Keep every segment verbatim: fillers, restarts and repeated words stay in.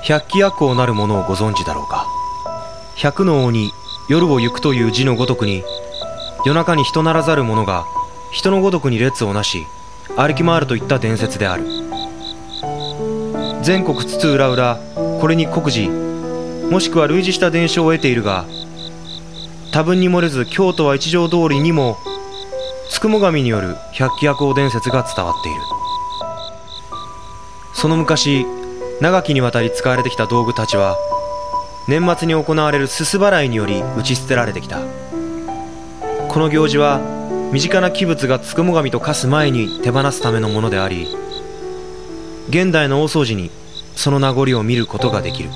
百鬼夜行なるものをご存知だろうか。百の鬼、夜を行くという字のごとくに、夜中に人ならざる者が人のごとくに列をなし歩き回るといった伝説である。全国津々浦々これに酷似もしくは類似した伝承を得ているが、多分に漏れず京都は一条通りにもつくも神による百鬼夜行伝説が伝わっている。その昔長きにわたり使われてきた道具たちは年末に行われるすす払いにより打ち捨てられてきた。この行事は身近な器物がつくも神と化す前に手放すためのものであり、現代の大掃除にその名残を見ることができる。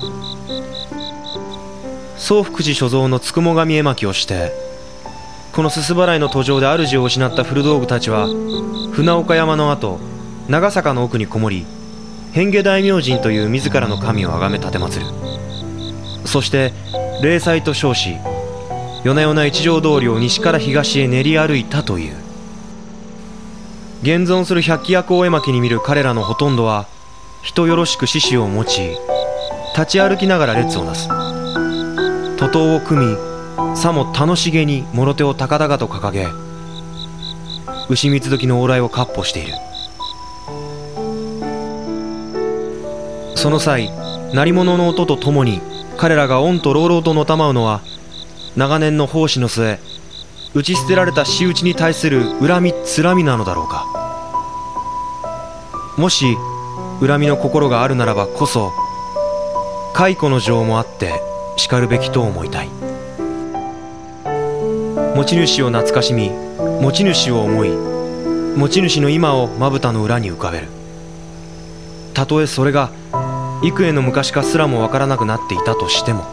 宗福寺所蔵のつくも神絵巻をしてこのすす払いの途上で主を失った古道具たちは船岡山の後長坂の奥にこもり変化大明神という自らの神を崇め奉る。そして霊祭と称し夜な夜な一条通りを西から東へ練り歩いたという。現存する百鬼夜行絵巻に見る彼らのほとんどは人よろしく獅子を持ち立ち歩きながら列をなす。徒党を組みさも楽しげにもろ手を高々と掲げ牛三つ時の往来を闊歩している。その際鳴り物の音とともに彼らが御と朗々とのたまうのは長年の奉仕の末打ち捨てられた仕打ちに対する恨みつらみなのだろうか。もし恨みの心があるならばこそ解雇の情もあってしかるべきと思いたい。持ち主を懐かしみ持ち主を思い持ち主の今をまぶたの裏に浮かべる。たとえそれが幾重の昔かすらもわからなくなっていたとしても、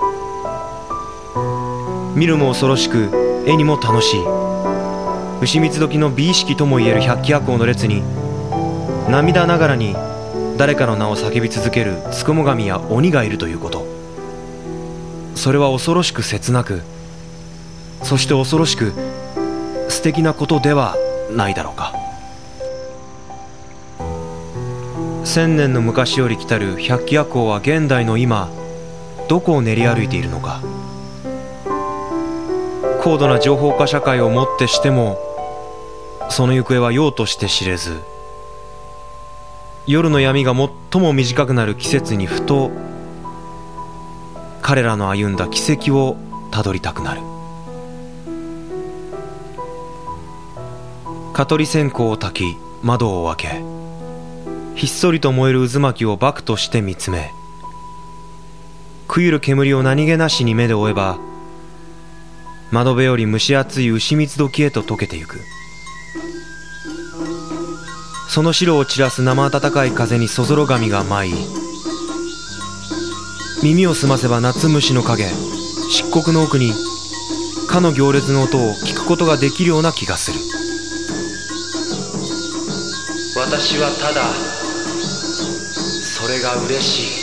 見るも恐ろしく絵にも楽しい牛三つ時の美意識ともいえる百鬼夜行の列に涙ながらに誰かの名を叫び続けるつくも神や鬼がいるということ、それは恐ろしく切なくそして恐ろしく素敵なことではないだろうか。千年の昔より来たる百鬼夜行は現代の今どこを練り歩いているのか。高度な情報化社会をもってしてもその行方はようとして知れず、夜の闇が最も短くなる季節にふと彼らの歩んだ軌跡をたどりたくなる。蚊取り線香を焚き窓を開けひっそりと燃える渦巻きをバクとして見つめ、くゆる煙を何気なしに目で追えば窓辺より蒸し暑い牛三つ時へと溶けてゆく。その白を散らす生暖かい風にそぞろ神が舞い、耳を澄ませば夏虫の影漆黒の奥に蚊の行列の音を聞くことができるような気がする。私はただそれが嬉しい。